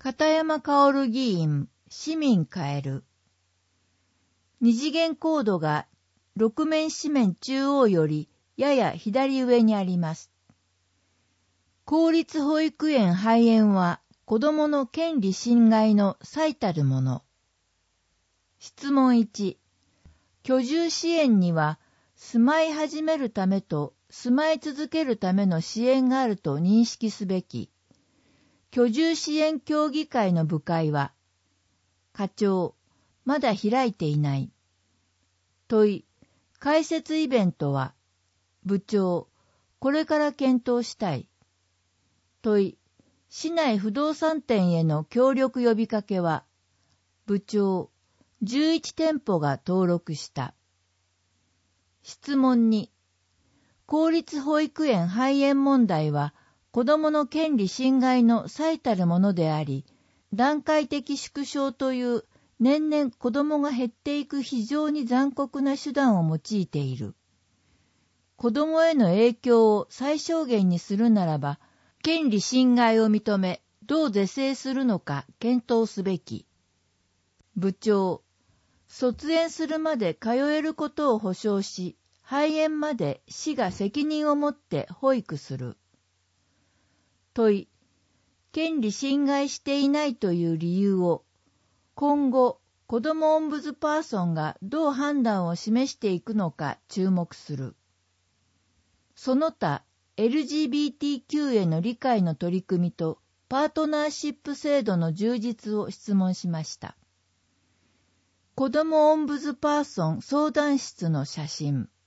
片山薫議員、市民変える。二次元コードが6面紙面中央よりやや左上にあります。公立保育園廃園は子どもの権利侵害の最たるもの。質問1。居住支援には住まい始めるためと住まい続けるための支援があると認識すべき。居住支援協議会の部会は、課長、まだ開いていない。問い、開設イベントは、部長、これから検討したい。問い、市内不動産店への協力呼びかけは、部長、11店舗が登録した。質問2、公立保育園廃園問題は、子どもの権利侵害の最たるものであり、段階的縮小という年々子どもが減っていく非常に残酷な手段を用いている。子どもへの影響を最小限にするならば、権利侵害を認め、どう是正するのか検討すべき。部長、卒園するまで通えることを保証し、廃園まで市が責任を持って保育する。問い、権利侵害していないという理由を、今後、子どもオンブズパーソンがどう判断を示していくのか注目する。その他、LGBTQ への理解の取り組みとパートナーシップ制度の充実を質問しました。子どもオンブズパーソン相談室の写真。